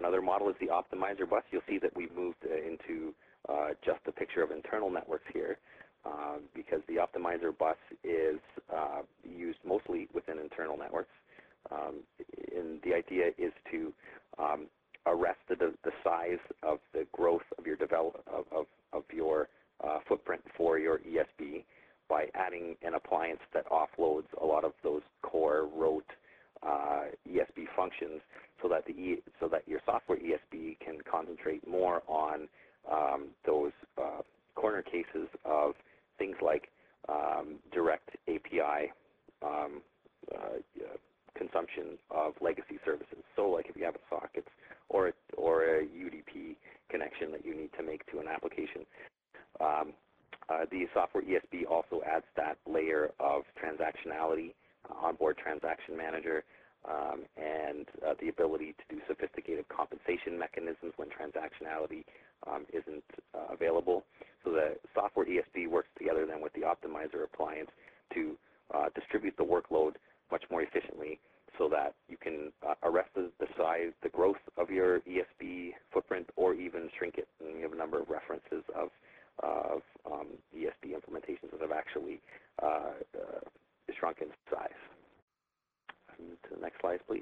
another model is the optimizer bus. You'll see that we've moved uh, into uh, just a picture of internal networks here uh, because the optimizer bus is uh, used mostly within internal networks. Um, and the idea is to um, arrest the, the size of the growth of your develop of, of, of your uh, footprint for your E S B by adding an appliance that offloads a lot of those core rote uh, E S B functions, so that the e, so that your software E S B can concentrate more on um, those uh, corner cases of things like um, direct A P I um, uh, consumption of legacy services. So, like if you have a sockets or a, or a U D P connection that you need to make to an application. Um, uh, the software E S B also adds that layer of transactionality, uh, onboard transaction manager, um, and uh, the ability to do sophisticated compensation mechanisms when transactionality um, isn't uh, available. So the software E S B works together then with the optimizer appliance to uh, distribute the workload much more efficiently, so that you can uh, arrest the, the size, the growth of your E S B footprint, or even shrink it. And we have a number of references of, uh, of um, E S B implementations that have actually uh, uh, shrunk in size. Move to the next slide, please.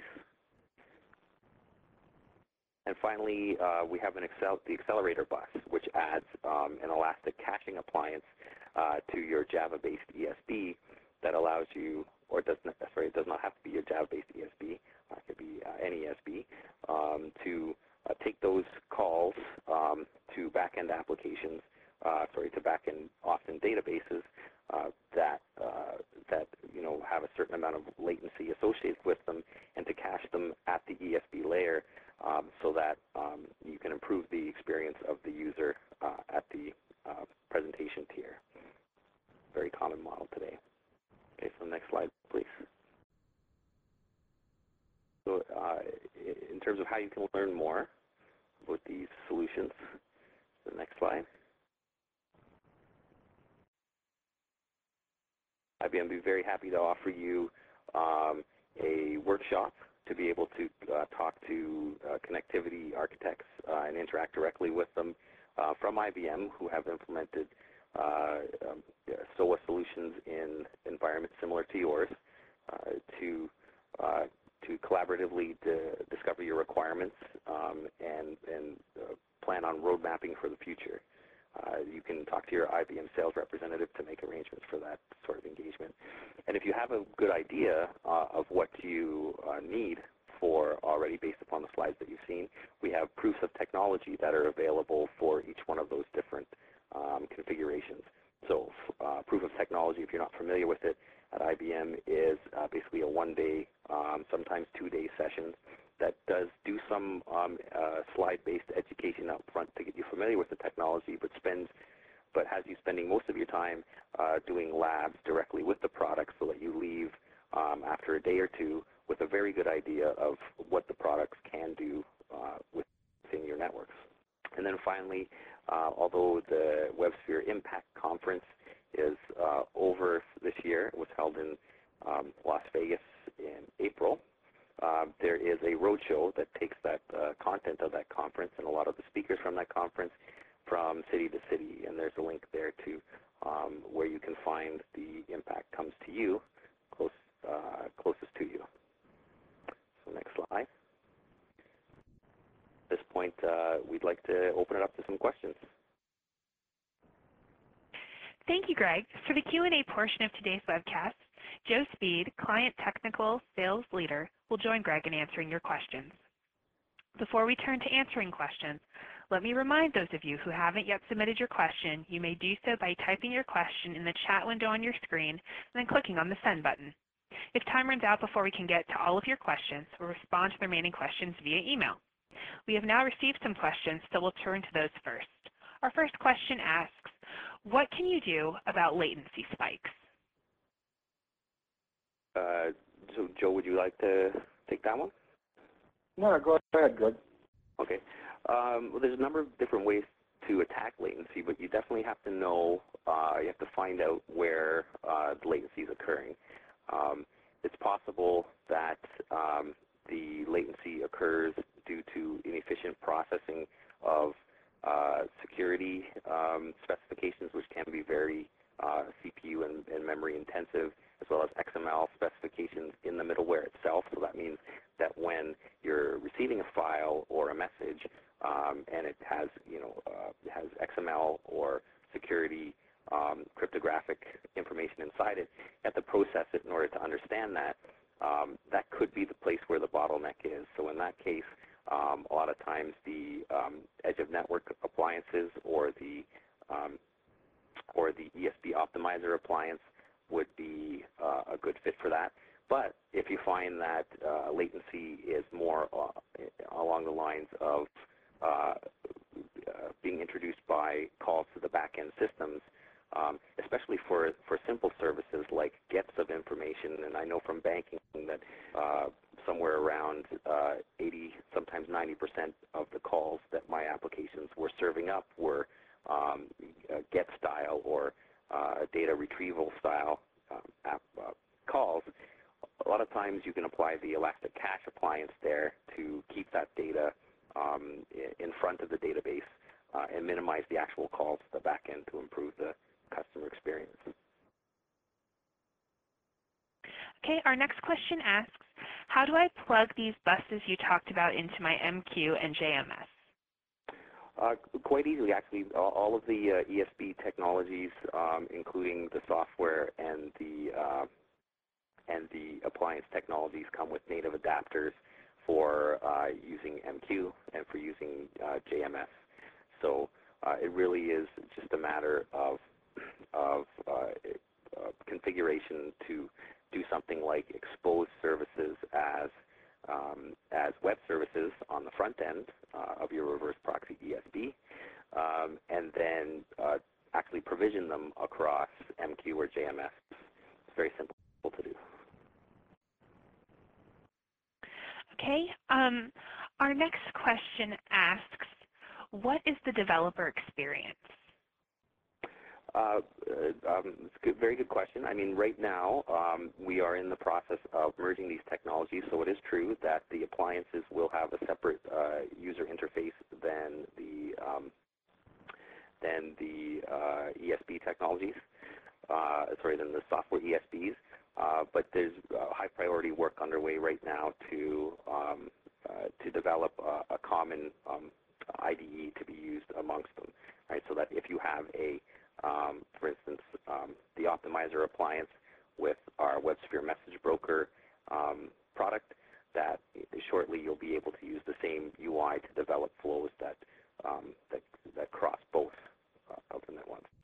And finally, uh, we have an Excel, the accelerator bus, which adds um, an elastic caching appliance uh, to your Java-based E S B that allows you, or it does not, sorry, it does not have to be your Java-based E S B, uh, it could be uh, any E S B, um, to uh, take those calls um, to back-end applications, uh, sorry, to back-end often databases uh, that uh, that you know have a certain amount of latency associated with them, and to cache them at the E S B layer um, so that um, you can improve the experience of the user uh, at the uh, presentation tier. Very common model today. Okay, so next slide, please. So uh, in terms of how you can learn more about these solutions, the next slide. I B M would be very happy to offer you um, a workshop to be able to uh, talk to uh, connectivity architects uh, and interact directly with them uh, from I B M who have implemented uh, um, S O A solutions in environments similar to yours uh, to uh, to collaboratively discover your requirements um, and, and uh, plan on road mapping for the future. Uh, you can talk to your I B M sales representative to make arrangements for that sort of engagement. And if you have a good idea uh, of what you uh, need for already based upon the slides that you've seen, we have proofs of technology that are available for each one of those different um, configurations. So uh, proof of technology, if you're not familiar with it, at I B M is uh, basically a one-day, um, sometimes two-day session that does do some um, uh, slide-based education up front to get you familiar with the technology, but spends, but has you spending most of your time uh, doing labs directly with the product, so that you leave um, after a day or two with a very good idea of what the products can do uh, within your networks. And then finally, uh, although the WebSphere Impact Conference is uh, over this year, it was held in um, Las Vegas in April. Uh, there is a roadshow that takes that uh, content of that conference and a lot of the speakers from that conference from city to city, and there's a link there to um, where you can find the impact comes to you, close, uh, closest to you. So next slide. At this point, uh, we'd like to open it up to some questions. Thank you, Greg. For the Q and A portion of today's webcast, Joe Speed, Client Technical Sales Leader, will join Greg in answering your questions. Before we turn to answering questions, let me remind those of you who haven't yet submitted your question, you may do so by typing your question in the chat window on your screen and then clicking on the send button. If time runs out before we can get to all of your questions, we'll respond to the remaining questions via email. We have now received some questions, so we'll turn to those first. Our first question asks, what can you do about latency spikes? Uh, so, Joe, would you like to take that one? No, go ahead, Greg. Okay. Um, well, there's a number of different ways to attack latency, but you definitely have to know, uh, you have to find out where uh, the latency is occurring. Um, it's possible that um, the latency occurs due to inefficient processing of uh, security um, specifications, which can be very uh, C P U and, and memory intensive, as well as X M L specifications in the middleware itself. So that means that when you're receiving a file or a message, um, and it has, you know, uh, has X M L or security um, cryptographic information inside it, you have to process it in order to understand that. Um, that could be the place where the bottleneck is. So in that case, um, a lot of times the um, edge of network appliances or the um, or the E S B optimizer appliance would be uh, a good fit for that. But if you find that uh, latency is more uh, along the lines of uh, uh, being introduced by calls to the back-end systems, um, especially for, for simple services like gets of information, and I know from banking that uh, somewhere around uh, eighty, sometimes ninety percent of the calls that my applications were serving up were um, uh, get style or uh, data retrieval style um, app, uh, calls. A lot of times you can apply the Elastic Cache appliance there to keep that data um, in front of the database uh, and minimize the actual calls to the back end to improve the customer experience. Okay, our next question asks, how do I plug these buses you talked about into my M Q and J M S? Uh, quite easily, actually. All, all of the uh, E S B technologies, um, including the software and the uh, and the appliance technologies, come with native adapters for uh, using M Q and for using uh, J M S. So uh, it really is just a matter of of uh, uh, configuration to do something like expose services as um, as web services on the front end uh, of your reverse proxy E S B, um, and then uh, actually provision them across M Q or J M S. It's very simple to do. Okay, um, our next question asks, what is the developer experience? Uh, um, it's a good, very good question. I mean, right now um, we are in the process of merging these technologies, so it is true that the appliances will have a separate uh, user interface than the um, than the uh, E S B technologies. Uh, sorry, than the software E S Bs. Uh, but there's uh, high priority work underway right now to um, uh, to develop a, a common um, I D E to be used amongst them, right? So that if you have a Um, for instance, um, the optimizer appliance with our WebSphere message broker um, product, that shortly you'll be able to use the same U I to develop flows that um, that, that cross both uh, of them at once.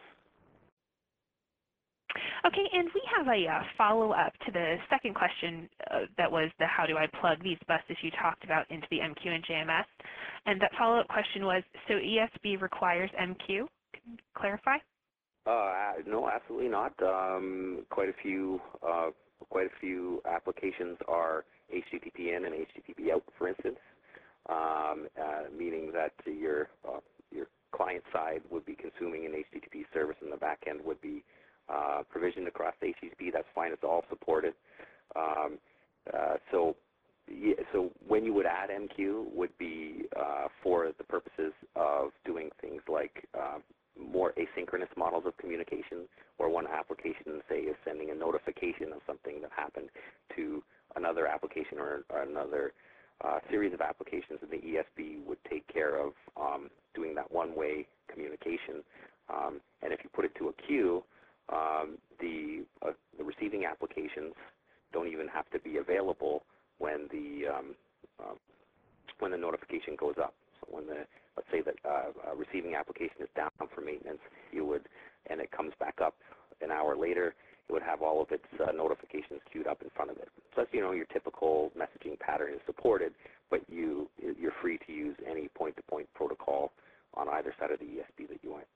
Okay, and we have a uh, follow-up to the second question uh, that was the how do I plug these buses you talked about into the M Q and J M S, and that follow-up question was, so E S B requires M Q? Can you clarify? Uh, no, absolutely not. Um, quite a few, uh, quite a few applications are H T T P in and H T T P out, for instance, um, uh, meaning that your uh, your client side would be consuming an H T T P service, and the back end would be uh, provisioned across H T T P. That's fine; it's all supported. Um, uh, so, yeah, so when you would add M Q, would be uh, for the purposes of doing things like uh, more asynchronous models of communication, or one application, say, is sending a notification of something that happened to another application or, or another uh, series of applications, and the E S B would take care of um, doing that one-way communication. Um, and if you put it to a queue, um, the, uh, the receiving applications don't even have to be available when the um, uh, when the notification goes up. So when the let's say that uh, a receiving application is down for maintenance, you would, and it comes back up an hour later, it would have all of its uh, notifications queued up in front of it. So that's, you know, your typical messaging pattern is supported, but you, you're free to use any point-to-point protocol on either side of the E S B that you want.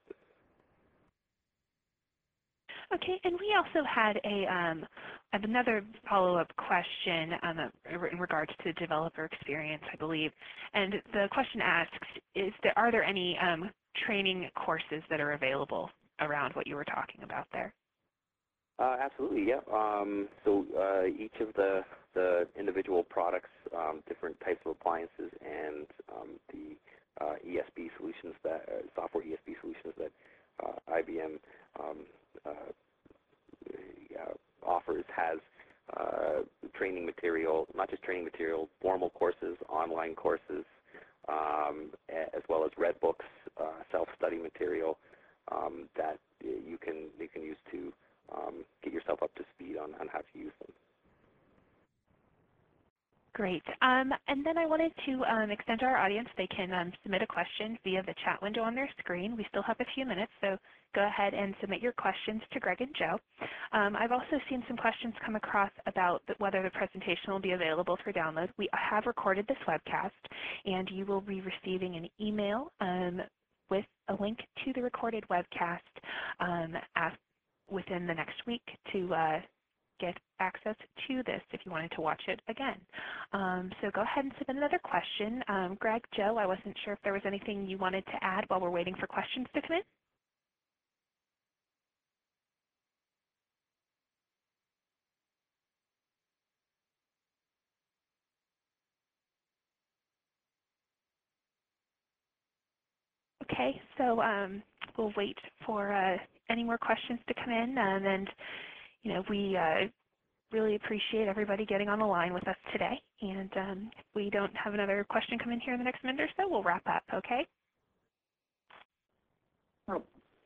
Okay, and we also had a um, another follow-up question um, in regards to the developer experience, I believe. And the question asks, is there, are there any um, training courses that are available around what you were talking about there? Uh, absolutely, yeah. Um, so uh, each of the the individual products, um, different types of appliances, and um, the uh, E S B solutions that uh, software E S B solutions that uh, I B M um, uh, uh, offers has uh, training material, not just training material, formal courses, online courses, um, as well as red books, uh, self-study material um, that you can you can use to um, get yourself up to speed on, on how to use them. Great. Um, and then I wanted to um, extend to our audience. They can um, submit a question via the chat window on their screen. We still have a few minutes, so go ahead and submit your questions to Greg and Joe. Um, I've also seen some questions come across about the, whether the presentation will be available for download. We have recorded this webcast, and you will be receiving an email um, with a link to the recorded webcast um, as, within the next week to uh, get access to this if you wanted to watch it again. Um, so go ahead and submit another question. Um, Greg, Joe, I wasn't sure if there was anything you wanted to add while we're waiting for questions to come in. Okay, so um, we'll wait for uh, any more questions to come in, um, and you know we uh, really appreciate everybody getting on the line with us today. And um, if we don't have another question come in here in the next minute or so, we'll wrap up. Okay? Oh,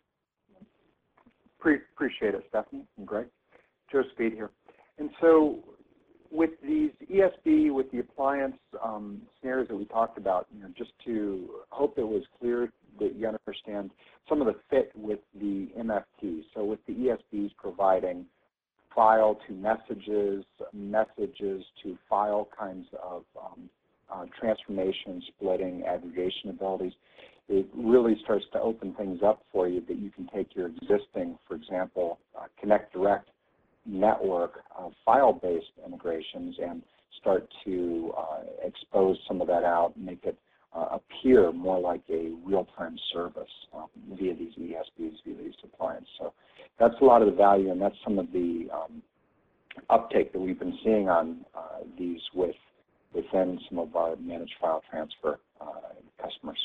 pre appreciate it, Stephanie and Greg. Joe Speed here. And so, with these E S B, with the appliance um, scenarios that we talked about, you know, just to hope it was clear that you understand some of the fit with the M F T. So with the E S Bs providing file to messages, messages to file kinds of um, uh, transformation, splitting, aggregation abilities, it really starts to open things up for you that you can take your existing, for example, uh, Connect Direct network uh, file-based integrations and start to uh, expose some of that out and make it uh, appear more like a real-time service um, via these E S Bs, via these appliances. So that's a lot of the value, and that's some of the um, uptake that we've been seeing on uh, these with within some of our managed file transfer uh, customers.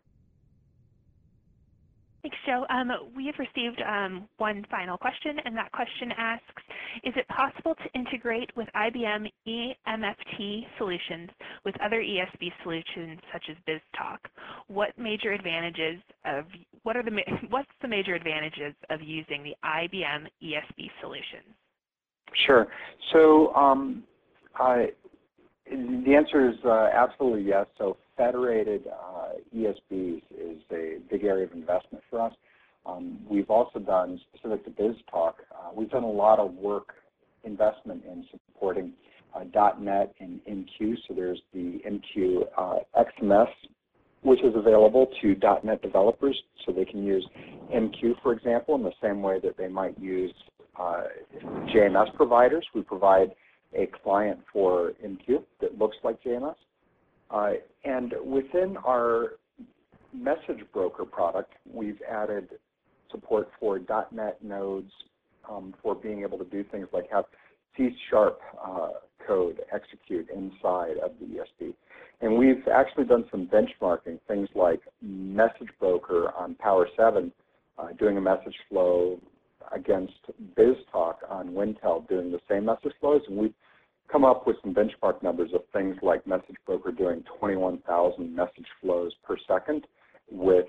Thanks, Joe. Um, we have received um, one final question, and that question asks, is it possible to integrate with I B M E M F T solutions with other E S B solutions such as BizTalk? What major advantages of, what are the, what's the major advantages of using the I B M E S B solutions? Sure. So um, I, the answer is uh, absolutely yes. So federated uh, E S Bs is a big area of investment for us. Um, we've also done, specific to BizTalk, uh, we've done a lot of work, investment in supporting uh, .NET and M Q. So there's the M Q uh, X M S, which is available to .NET developers, so they can use M Q, for example, in the same way that they might use uh, J M S providers. We provide a client for M Q that looks like J M S. Uh, and within our message broker product, we've added support for .NET nodes um, for being able to do things like have C sharp uh, code execute inside of the E S B. And we've actually done some benchmarking, things like message broker on Power seven, uh, doing a message flow against BizTalk on Wintel doing the same message flows. And we've come up with some benchmark numbers of things like message broker doing twenty-one thousand message flows per second with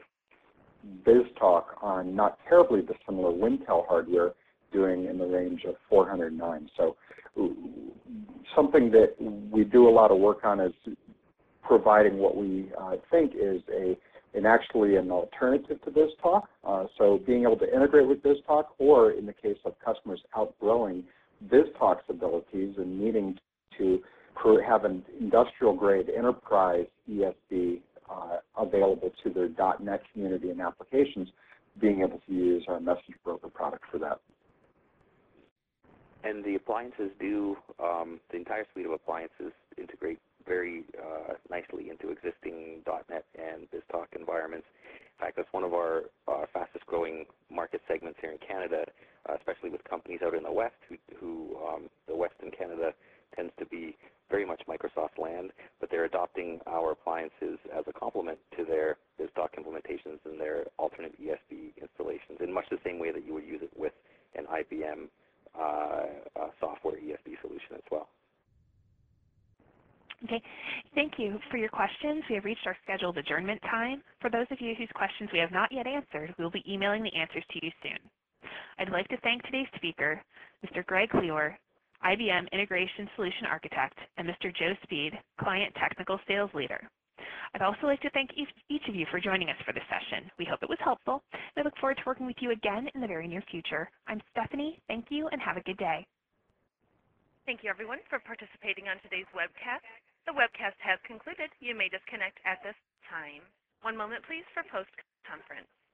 BizTalk on not terribly dissimilar Wintel hardware doing in the range of four hundred nine. So something that we do a lot of work on is providing what we uh, think is a an actually an alternative to BizTalk. Uh, so being able to integrate with BizTalk, or in the case of customers outgrowing BizTalk's abilities and needing to have an industrial-grade enterprise E S B uh, available to their .NET community and applications, being able to use our message broker product for that. And the appliances do, um, the entire suite of appliances integrate very uh, nicely into existing .NET and BizTalk environments. In fact, that's one of our uh, fastest growing market segments here in Canada, uh, especially with companies out in the West who, who um, the Western Canada tends to be very much Microsoft land, but they're adopting our appliances as a complement to their BizDoc implementations and their alternate E S B installations in much the same way that you would use it with an I B M uh, uh, software E S B solution as well. Okay, thank you for your questions. We have reached our scheduled adjournment time. For those of you whose questions we have not yet answered, we will be emailing the answers to you soon. I'd like to thank today's speaker, Mister Greg Cleawer, I B M Integration Solution Architect, and Mister Joe Speed, Client Technical Sales Leader. I'd also like to thank each, each of you for joining us for this session. We hope it was helpful. We look forward to working with you again in the very near future. I'm Stephanie. Thank you, and have a good day. Thank you, everyone, for participating on today's webcast. The webcast has concluded. You may disconnect at this time. One moment, please, for post-conference.